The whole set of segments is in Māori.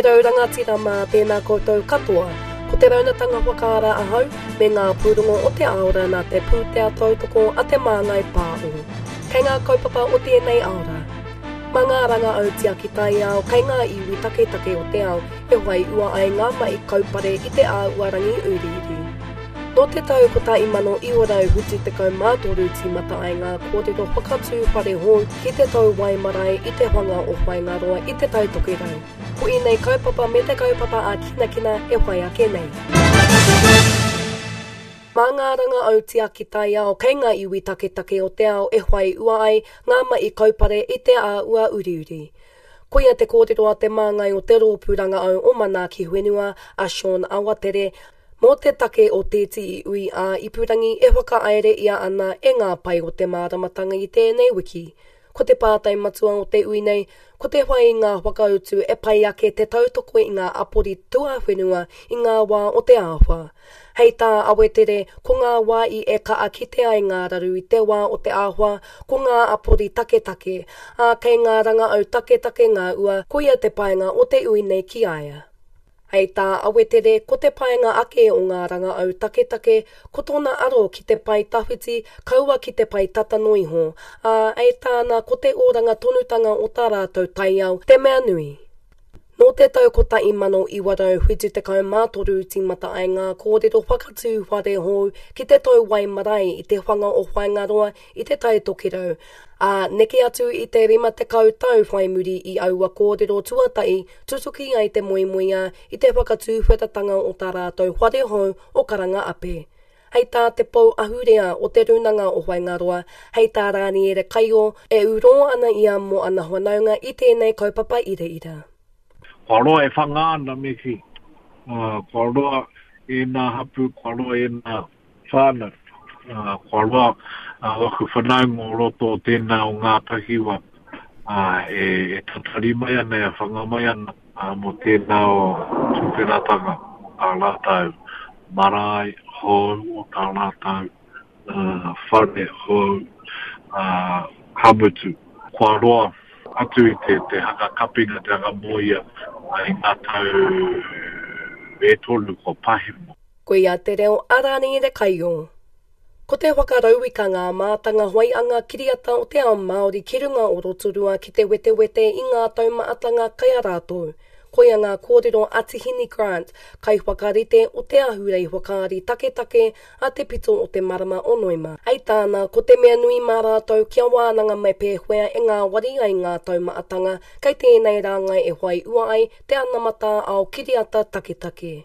raurangatira mā tēnā koutou katoa, ko te raunatanga whakaara ahau, me ngā pūrongo o te aora nā te pūtea tautoko a te māngai pāo. Kei ngā kaupapa o tēnei aora. Mā ngā ranga au tia ki tai ao, kei ngā iwi take o te ao, e wai ua ai ngā mai kaupare i te āuarangi uriuri. No te tau ko ta imano I warau huti te kau mātoru tīmata ai ngā kōrero whakatū whare hoi ki te tau wai marae I te whanga o Whaingaroa I te tau toki rau. Ko I nei kaupapa me te kaupapa a kina e whai ake nei. Mā ngā ranga au tia ki tai ao, kei ngā iwi take o te ao e whai ua ai ngā mai kaupare I te āua uriuri. Ko ia te kōrero a te māngai o te rōpūranga au o mana ki Whenua a Sean Awatere, mō te take o tēti I ui a ipurangi e whaka aere ia ana e ngā pai o te māramatanga I tēnei wiki. Ko te pātai matua o te ui nei, ko te whai ngā whakautu e pai ake te tautoko I ngā apori tua whenua I ngā wā o te āwha. Hei tā awetere, ko ngā wā I e kaa ki te ai ngā raru I te wā o te āwha, ko ngā apori take, a kei ngā ranga au take ngā ua, ko ia te paenga o te ui nei ki aia. Hei tā awetere, ko te paenga ake o ngā ranga au take, ko tōna aro ki te pai tawhiti, kaua ki te pai tatanoiho, a ei tāna ko te oranga tonutanga o tā rātou tai au, te mea nui. No te tau ko ta imano I warau huitu te kau mātoru tīmata ai ngā kōrero whakatū whare hou ki te tau wai marae I te whanga o Whaingaroa I te tai tokirau. A neke atu I te rima te kau tau whai muri I aua kōrero tuatai, tutuki ai te moimoia I te whakatū whetatanga o tā rātou whare hou o karanga ape. Hei tā te pou ahurea o te runanga o Whaingaroa, hei tā rāni ere kaio e uro ana ia mo ana whanaunga I tēnei kaupapa ira. Koroa e whangaana me ki. Koroa e nā hapu, koroa e nā whānau. Koroa waku whanaunga o roto o tēnā o ngā takiwa. E tatari mai ana, e whanga mai ana mo tēnā o tūperatanga o tā rātau. Marae hou o tā rātau. Whare hou. Hamutu. Koroa atu I te haka kapinga, te haka moia. Ai ngā tau e tolu ko pahimo. Ko ia te reo arani re kaio. Ko te whakarauika ngā mātanga hoianga kiriata o te ao Māori ki runga o Rotorua ki te wete I ngā taumaatanga kai a rātou. Ko ia ngā kōrero Atihini Grant, kai whakarite o te ahurei whakaari take a te pito o te marama o Noima. Ai tāna, ko te mea nui mā rātou kia wānanga mai pēhwea e ngā wari ai ngā taumaatanga, kai tēnei rāngai e whai ua ai te anamata ao kiriata take.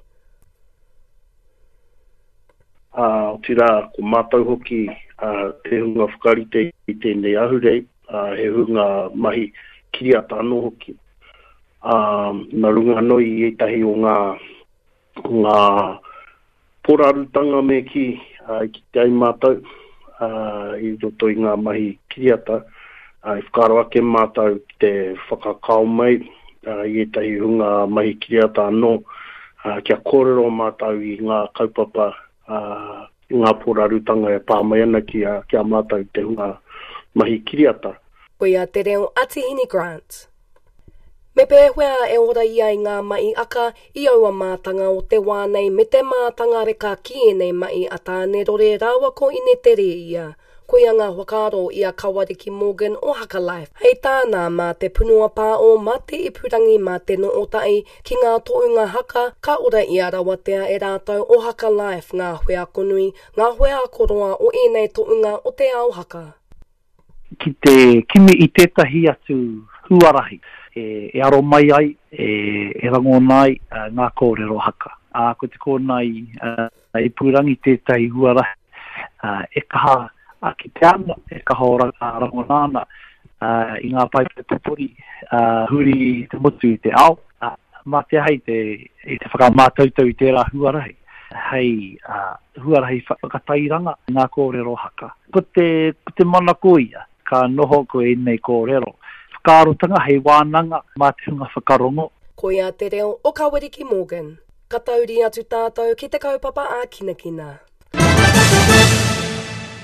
O tira, ko mātou hoki te hunga whakarite I tēnei ahurei, he hunga mahi kiriata anō hoki. Nā runga noi I tahi o ngā porarutanga me ki te ai mātou I roto I ngā mahi kiriata I whakaro ake mātou ki te whakakao mai I tahi hunga mahi kiriata anō kia kōrero mātou I ngā kaupapa I ngā porarutanga e pāmai ana kia mātou te hunga mahi kiriata. Ko ia te reo Atihini Grant. Me pēhwea e ora ia I ngā mai aka I aua mātanga o te wānei me te mātanga reka ki e nei mai a tāne rore rāua ko ine te re ia. Ko ia ngā whakaro ia Kawariki Morgan o Haka Life. Hei tāna mā te punua pā o mā te ipurangi mā te no o tai ki ngā tounga haka ka ora ia rawatea e rātou o Haka Life ngā hwea konui, ngā hwea koroa o enei tounga o te ao haka. Ki te kimi I tētahi atu huarahi. E aro mai ai, e rangona ai ngā kōrero haka. Ko te kōnai I purangi tētahi huarahi, e kaha ki te ana, e kaha ora ka rangona ana I ngā paipapuri, huri te motu I te ao. Mā te hai te whakamātautau I tērā huarahi. Hei huarahi whakatairanga ngā kōrero haka. Ko te mana koia, ka noho ko e nei kōrero. Whakaarotanga hei wānanga mā te hunga whakarongo. Ko ia te reo o Kawariki Morgan. Ka tauri atu tātou ki te kaupapa a kina. Ku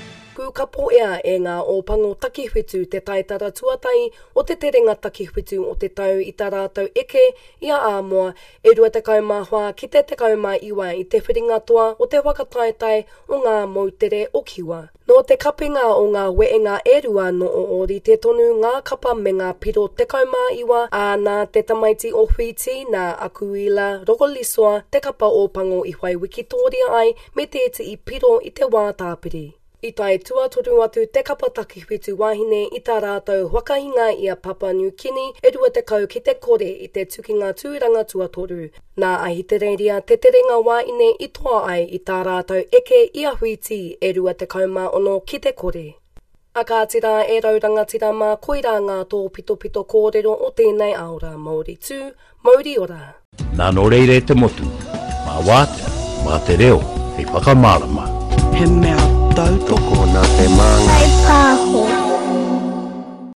pūkapo ea e ngā ōpango takiwhitu te taitara tuatai o te terenga takiwhitu o te tau i tā rātou eke ia āmoa e 20 hoa ki te 19 i te whiringa toa o te wakataitai o ngā moutere o kiwa. No te kapinga o ngā weenga e rua no o ori te tonu ngā kapa me ngā piro 19 a nā te tamaiti o Whiti nā Akuila Rokolisoa te kapa ōpango i whai Wikitoria ai me te iti i piro i te wā tāpiri. I tai tuatoru atu te kapa takiwhitu wahine i tā rātou wakahinga i a Papua New Guinea e 20 ki te kore i te tukinga tūranga tuatoru. Nā ahi te reiria te terenga wāine i toa ai i tā rātou eke i a Whiti e 20 ki te kore. A kā tira e raurangatira mā koira ngā tō pito kōrero o tēnei aora Māori tū, Māori ora. Nā no reire te motu, mā wātea, mā te reo, hei whakamārama. He mea tautoko nā te māngai. Hei pāho.